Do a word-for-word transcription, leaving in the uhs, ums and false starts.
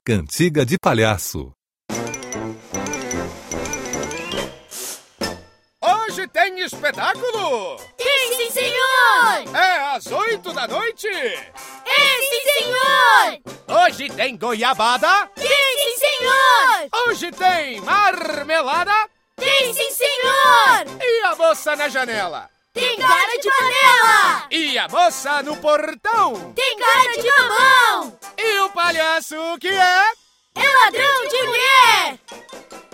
Cantiga de Palhaço. Hoje tem espetáculo! Tem, sim, senhor! É às oito da noite! É, sim, senhor! Hoje tem goiabada! Tem, sim, senhor! Hoje tem marmelada! Tem, sim, senhor! E a moça na janela? Tem cara de panela! E a moça no portão? Tem cara de mamão! E o palhaço que é? É ladrão de mulher!